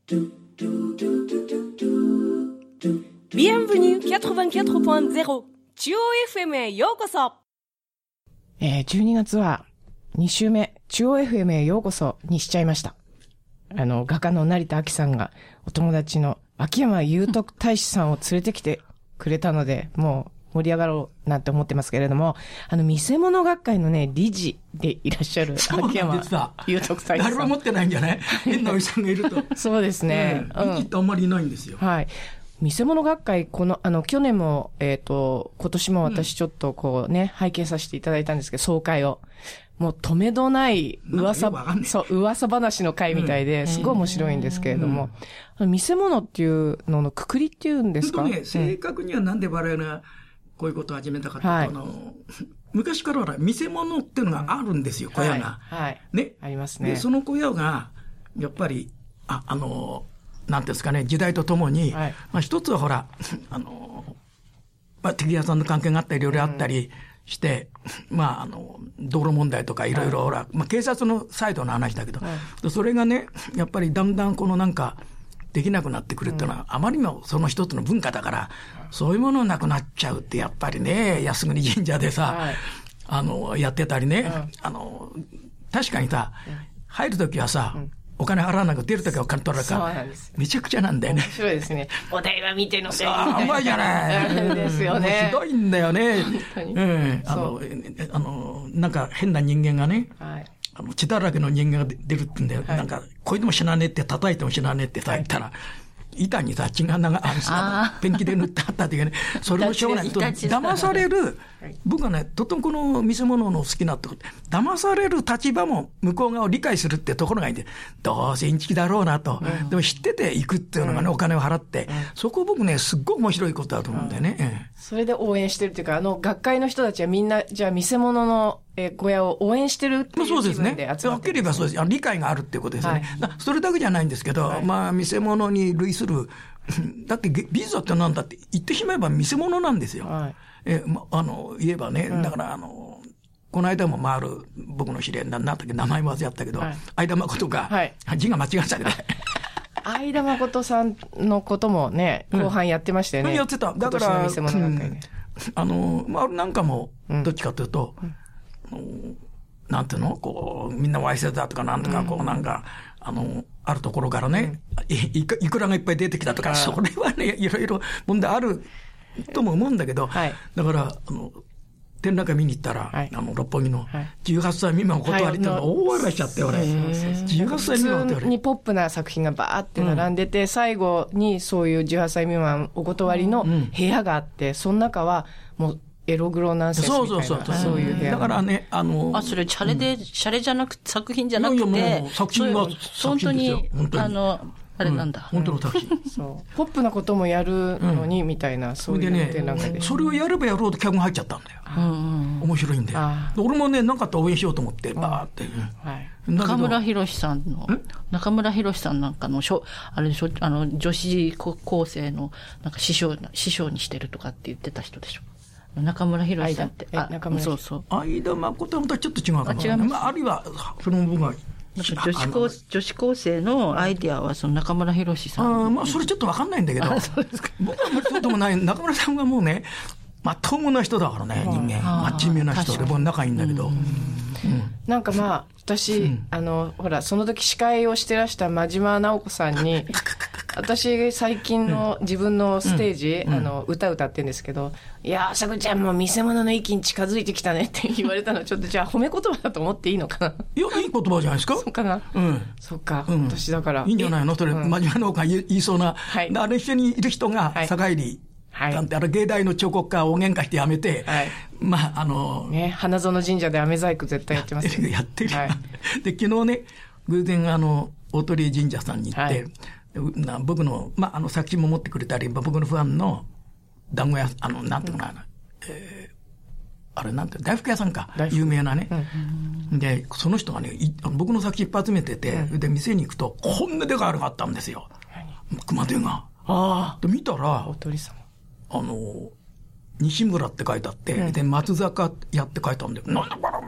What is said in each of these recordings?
Bienvenue 84.0 中央 FM へようこそ。 12月は2週目、中央 FM へようこそにしちゃいました。画家の成田亜希さんがお友達の秋山祐徳大使さんを連れてきてくれたので、もう盛り上がろうなんて思ってますけれども、見せ物学会のね、理事でいらっしゃる秋山祐徳大使さん。 誰も持ってないんじゃない変なおじさんがいると。 そうですね。 理事ってあんまりいないんですよ。 はい。見せ物学会、去年も、今年も私ちょっと拝見させていただいたんですけど、総会を。もう止めどない噂話の会みたいで、すごい面白いんですけれども、見せ物っていうののくくりっていうんですか？ 正確にはなんで我々がこういうことを始めたかというと、昔からほら、見せ物っていうのがあるんですよ、小屋が。 はい。 ね。 ありますね。 で、その小屋が、やっぱり、なんていうんですかね、時代とともに、一つはほら、敵屋さんの関係があったり、いろいろあったりして、道路問題とかいろいろほら、警察のサイドの話だけど、それがね、やっぱりだんだんできなくなってくるっていうのは、あまりにもその一つの文化だから、そういうものなくなっちゃうって、やっぱりね、靖国神社でさ、やってたりね、確かにさ、入るときはさ、お金払わなくて出るときはお金取られるから、めちゃくちゃなんだよね。 面白いですね。お題は見てのせい。 甘いじゃない。 ですよね。 ひどいんだよね。なんか変な人間がね、血だらけの人間が出るってんだよ。なんか、こいでも死なねえって、叩いても死なねえってさ、言ったら、板にさ、血がペンキで塗ってあったっていうね、それもしょうがない。騙される、僕はね、とてもこの見せ物の好きなところ、騙される立場も向こう側を理解するってところがいいんで、どうせインチキだろうなと。でも知ってて行くっていうのがね、お金を払って、そこ僕ね、すっごく面白いことだと思うんだよね。 それで応援してるっていうか、学会の人たちはみんな、じゃあ見せ物の小屋を応援してるっていう気分で集まってるんですね。 はっきり言えばそうです。理解があるっていうことですよね。それだけじゃないんですけど、見せ物に類する、だって美術ってなんだって言ってしまえば見せ物なんですよ。言えばね、だから、この間も僕の知り合いなんだっけ、名前忘れちゃったけど、相田誠が、字が間違えたけど、 相田誠さんのこともね、後半やってましたよね。 やってた。だから、なんかも、どっちかというと、なんていうのみんなわいせつだとかなんとか、あるところからね、いくらがいっぱい出てきたとか、それはね、いろいろ問題あるとも思うんだけど、だから、展覧会見に行ったら、六本木の18歳未満お断りっての大笑いしちゃって、俺。18歳未満お断り。 普通にポップな作品がバーって並んでて、最後にそういう18歳未満お断りの部屋があって、その中はもうエログロナンセンスみたいな、そういう部屋。 だからね、 それ、シャレじゃなくて、作品じゃなくて、 作品は本当に、あれなんだ。 本当の作品。 ポップなこともやるのに、みたいな、そういう展覧会で。 それをやればやろうと客が入っちゃったんだよ。面白いんだよ。俺もね、なんかあったら応援しようと思って、バーって。 中村博さんなんかの、あれでしょ、女子高生の、なんか師匠にしてるとかって言ってた人でしょ。中村博さんって。そうそう。 相田誠はまたちょっと違うかな。違います。あるいは、その僕が、 女子高生のアイディアはその中村博さん。 それちょっとわかんないんだけど。僕はそうでもない。中村さんはもうね、まともな人だからね、人間。真面目な人で、僕仲いいんだけど。 なんか私、ほら、その時司会をしてらした真島直子さんに、私、最近の自分のステージ、歌ってんですけど、いや、さくちゃんも見せ物の域に近づいてきたねって言われたの、ちょっとじゃあ褒め言葉だと思っていいのかな。 いや、いい言葉じゃないですか。 そうかな。そうか。私だから。 いいんじゃないのそれ、真島直子が言いそうな。あれ一緒にいる人が、坂入芸大の彫刻家を大喧嘩して辞めて、 花園神社で飴細工絶対やってますね。やってる。で、昨日ね、偶然大鳥神社さんに行って、僕の、作品も持ってくれたり、僕のファンの団子屋、なんていうのかな、あれなんて、大福屋さんか、有名なね。で、その人がね、僕の作品いっぱい集めてて、で、店に行くと、こんなでかいあれがあったんですよ。熊手が。で、見たら、 大鳥さん。 西村って書いてあって、で、松坂屋って書いてあるんだよ。なんだこれお前、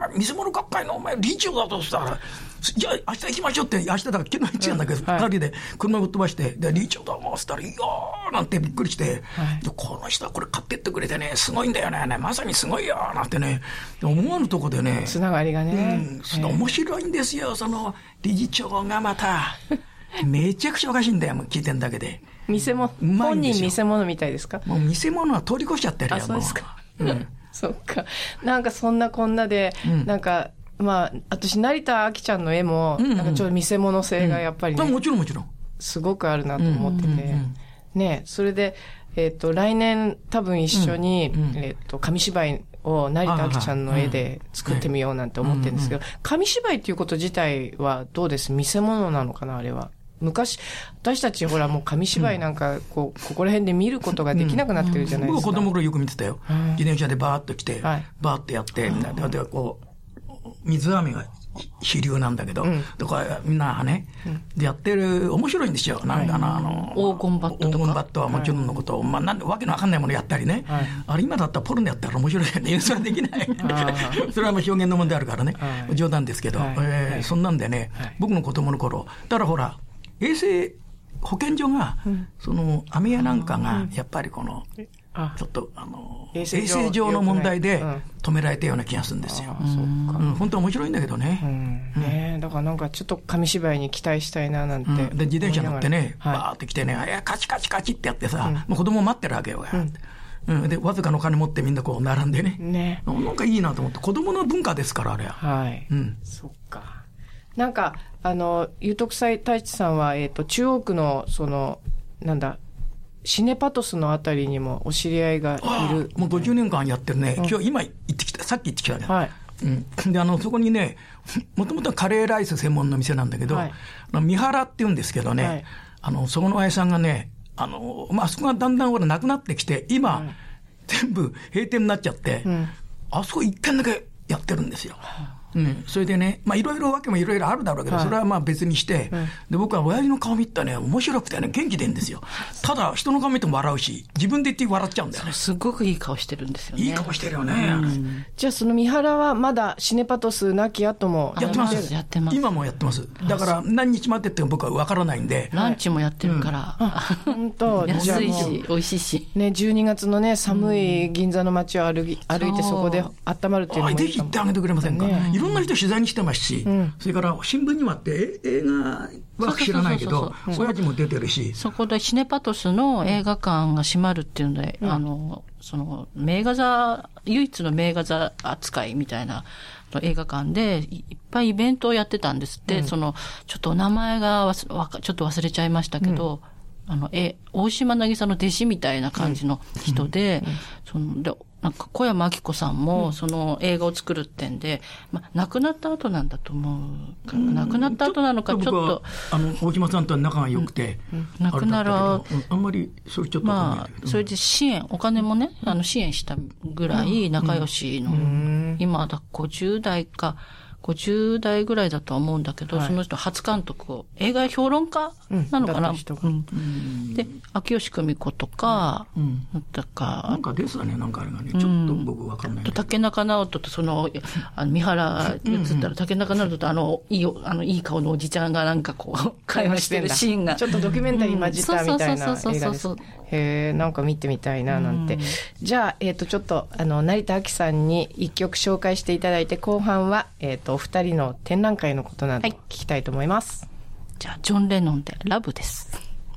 見せ物学会のお前理事長だとしたら、じゃあ明日行きましょうって、明日だから昨日言ってたんだけど、二人で車を飛ばして、で、理事長だもん、つったら、いやーなんてびっくりして、この人はこれ買ってってくれてね、すごいんだよね、まさにすごいよ、なんてね、思わぬとこでね、 つながりがね。 面白いんですよ、その理事長がまた。めちゃくちゃおかしいんだよ、もう聞いてんだけで。 本人見せ物みたいですか？ もう見せ物は通り越しちゃってるよ、 そうですか。そっか。なんかそんなこんなで、なんか、まあ、私、成田あきちゃんの絵も、なんかちょっと見せ物性がやっぱりね、 もちろんもちろん。 すごくあるなと思ってて、ね、それで、来年多分一緒に、紙芝居を成田あきちゃんの絵で作ってみようなんて思ってるんですけど、紙芝居っていうこと自体はどうです？見せ物なのかな、あれは。昔、私たちほらもう紙芝居なんか、ここら辺で見ることができなくなってるじゃないですか。 僕は子供の頃よく見てたよ。自転車でバーッと来て、バーッとやって、みんなで、こう、水飴が主流なんだけど、だからみんなね、でやってる、面白いんですよ。なんか黄金バットとか。 黄金バットはもちろんのことを、まあなんでわけのわかんないものやったりね。あれ今だったらポルノやったら面白いよね。それはできない。それはもう表現の問題あるからね。冗談ですけど、そんなんでね、僕の子供の頃、だからほら、衛生保健所が、その、飴屋なんかが、やっぱりこの、ちょっと、衛生上の問題で止められたような気がするんですよ。本当は面白いんだけどね。 だからなんかちょっと紙芝居に期待したいななんて。 で、自転車乗ってね、バーって来てね、カチカチカチってやってさ、もう子供待ってるわけよ。で、わずかの金持ってみんなこう並んでね。なんかいいなと思って、子供の文化ですから、あれは。 はい。そっか。なんか、有徳斎太一さんは、中央区の、なんだ、シネパトスのあたりにもお知り合いがいる。 もう50年間やってるね。今行ってきた、さっき行ってきたね。で、そこにね、もともとカレーライス専門の店なんだけど、三原って言うんですけどね、そこの親父さんがね、あそこがだんだんなくなってきて、今、全部閉店になっちゃって、あそこ一軒だけやってるんですよ。それでね、まあいろいろわけもいろいろあるだろうけど、それはまあ別にして、で、僕は親父の顔見たね、面白くてね、元気出るんですよ。ただ、人の顔見ても笑うし、自分で言って笑っちゃうんだよ。 それすごくいい顔してるんですよね。 いい顔してるよね。 じゃあその三原はまだシネパトスなき後もやってます。今もやってます。だから何日待ってって僕はわからないんで。 ランチもやってるから。 本当。 安いし、美味しいし。 ね、12月のね、寒い銀座の街を歩いてそこで温まるっていうのもいいかも。 ぜひ行ってあげてくれませんか。いろんな人取材に来てますし、それから新聞にもあって映画は知らないけど、親父も出てるし。 そこでシネパトスの映画館が閉まるっていうので、その名画座、唯一の名画座扱いみたいな映画館でいっぱいイベントをやってたんですって、ちょっとお名前がちょっと忘れちゃいましたけど、大島渚の弟子みたいな感じの人で、なんか小山明子さんもその映画を作るってんで、亡くなった後なんだと思うから、亡くなった後なのかちょっと。 大島さんとは仲が良くて、 亡くなる。あんまり、それちょっとわかんないけど。 それでお金もね、支援したぐらい仲良しの、今だ50代ぐらいだとは思うんだけど、その人初監督を、映画評論家なのかな。で、秋吉久美子とか、 なんかですよね、なんかあれがね、ちょっと僕わかんない。 竹中直人と三原映ったら、竹中直人といい顔のおじちゃんがなんかこう、会話してるシーンが。 ちょっとドキュメンタリー混じったみたいな映画です。へえ、なんか見てみたいな、なんて。じゃあ、ちょっと、成田あきさんに一曲紹介していただいて、後半は、お二人の展覧会のことなど聞きたいと思います。 じゃあ、ジョン・レノンでラブです。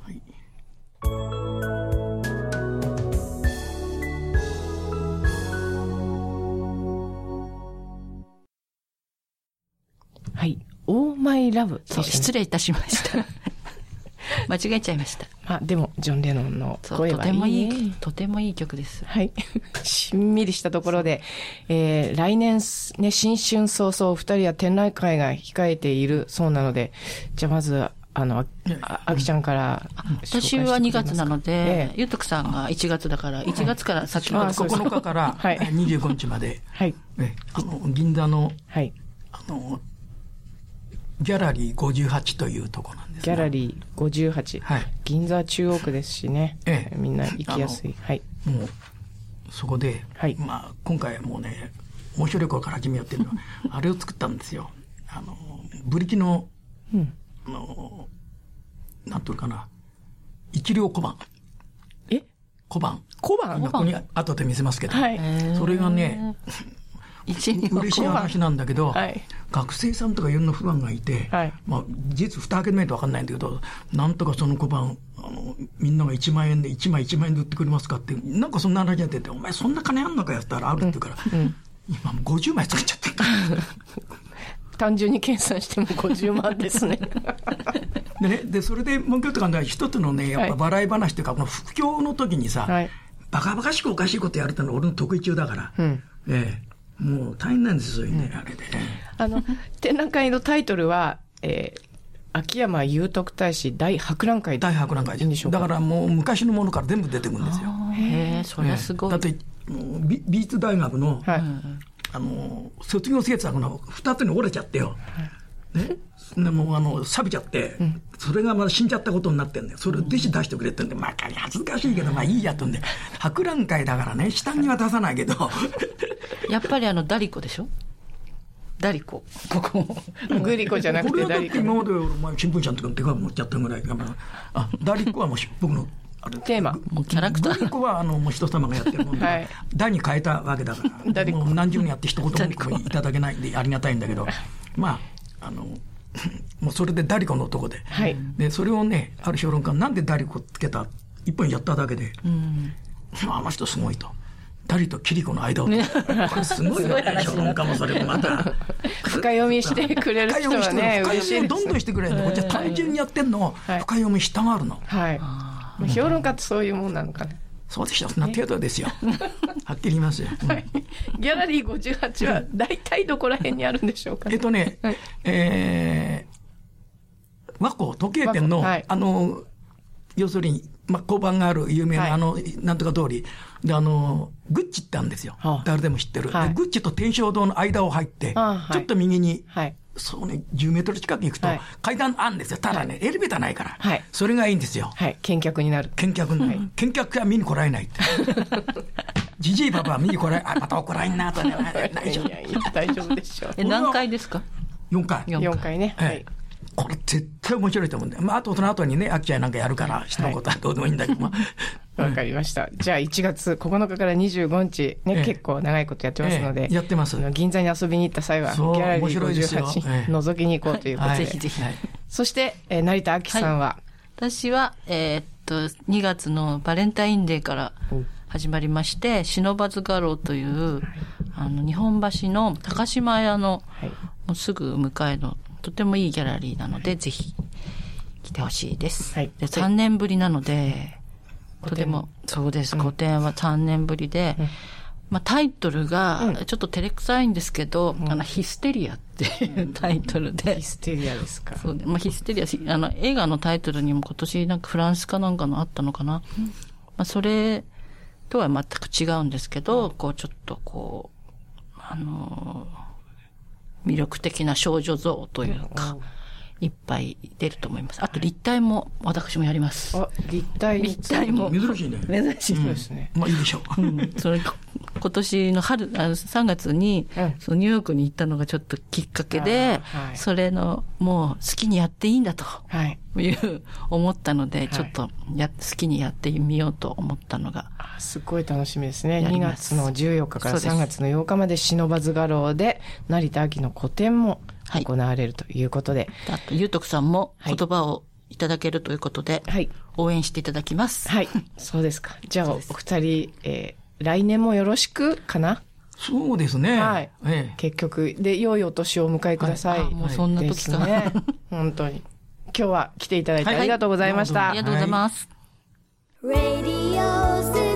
はい。オーマイラブ。 失礼いたしました。間違えちゃいました。 でも、ジョン・レノンの声はいい。 とてもいい曲です。 はい。しんみりしたところで、来年ね、新春早々、二人は展覧会が控えているそうなので、じゃあまず、あきちゃんから。 私は2月なので、ゆうとくさんが1月だから、1月から先ほど 9日から25日まで、銀座の、ギャラリー58というところなんです。 ギャラリー58。銀座中央区ですしね。みんな行きやすい。 もう、そこで、今回はもうね、 面白い頃から始めようっていうのは、あれを作ったんですよ。ブリキの、なんていうかな、一両小判。小判。ここに後で見せますけど。はい。それがね、嬉しい話なんだけど、はい、学生さんとかいろんな不安がいて、はい、まあ、実蓋開けないと分かんないんだけど、なんとかその小判、みんなが1万円で、1枚1万円で売ってくれますかって、なんかそんな話が出て、お前そんな金あんのかやったらあるって言うから、今もう50枚作っちゃってるから。 単純に計算しても50万ですね。 でね、で、それでもう一つ考え、一つのね、やっぱ笑い話というか、この不況の時にさ、バカバカしくおかしいことやるってのは俺の得意中だから、もう大変なんですよ、そういうね、あれで。 展覧会のタイトルは、秋山祐徳大使大博覧会。 大博覧会でしょうか。だからもう昔のものから全部出てくるんですよ。 へえ、それはすごい。 だって、美術大学の、卒業制作の2つに折れちゃってよ。ね。でもう錆びちゃって、それがまだ死んじゃったことになってんだよ。それを弟子出してくれってんで、まあ恥ずかしいけど、まあいいやとんで。博覧会だからね、下には出さないけど。 やっぱりダリコでしょ？ダリコ。ここ。 グリコじゃなくてダリコ。 今まで新聞社のとかの手紙持っちゃったぐらい。ダリコはもう僕の、 テーマ。 もうキャラクター。 グリコはもう人様がやってるもんで、ダに変えたわけだから。もう何十年やって一言もいただけないんでありがたいんだけど、まあ、もうそれでダリコの男で。で、それをね、ある評論家なんでダリコつけた一本やっただけで、あの人すごいと。ダリとキリコの間を。これすごいよね、評論家もそれもまた。 深読みしてくれる人はね、 深読みをどんどんしてくれるんで、こっちは単純にやってんのを深読みしたがるの。 評論家ってそういうもんなのかね。 そうでしょ、そんな程度ですよ。はっきり言いますよ。 ギャラリー58は大体どこら辺にあるんでしょうか。 和光時計店の、要するに、交番がある有名ななんとか通りで、グッチってあるんですよ。誰でも知ってる。でグッチと天正堂の間を入って、ちょっと右に、そうね、10メートル近く行くと階段あるんですよ。ただね、エレベーターないから。それがいいんですよ。 見客になる。 見客は見に来られないって。じじいばばは見に来られ、また怒られんなとね。 大丈夫でしょう。 何回ですか ？4回。 4回ね。 これ絶対面白いと思うんだよ。あとその後にね、秋ちゃんなんかやるから、人のことはどうでもいいんだけど。 わかりました。じゃあ1月9日から25日、ね、結構長いことやってますので、 やってます。 銀座に遊びに行った際は、ギャラリー58覗きに行こうということで。 ぜひぜひ。 そして、成田亜紀さんは、 私は、2月のバレンタインデーから始まりまして、不忍画廊という、日本橋の高島屋の、もうすぐ向かいの、とてもいいギャラリーなので、ぜひ来てほしいです。で3年ぶりなので、とても、そうです、個展は3年ぶりで、タイトルが、ちょっと照れくさいんですけど、ヒステリアっていうタイトルで。 ヒステリアですか。 そうで、ヒステリア、映画のタイトルにも今年なんかフランスかなんかのあったのかな。それとは全く違うんですけど、ちょっと魅力的な少女像というか、いっぱい出ると思います。あと立体も私もやります。 立体も。 珍しいね。 珍しいですね。 まあいいでしょう。それ、今年の3月に、そのニューヨークに行ったのがちょっときっかけで、それの、もう好きにやっていいんだと、思ったので、ちょっと好きにやってみようと思ったのが。 すごい楽しみですね。2月の14日から3月の8日まで不忍画廊で、成田亜紀の個展も行われるということで。 あと、祐徳さんも言葉をいただけるということで、応援していただきます。 そうですか。じゃあ、お二人、来年もよろしくかな？ そうですね。 結局。で、良いお年をお迎えください。 もうそんな時か。 本当に。今日は来ていただいてありがとうございました。 ありがとうございます。 Radio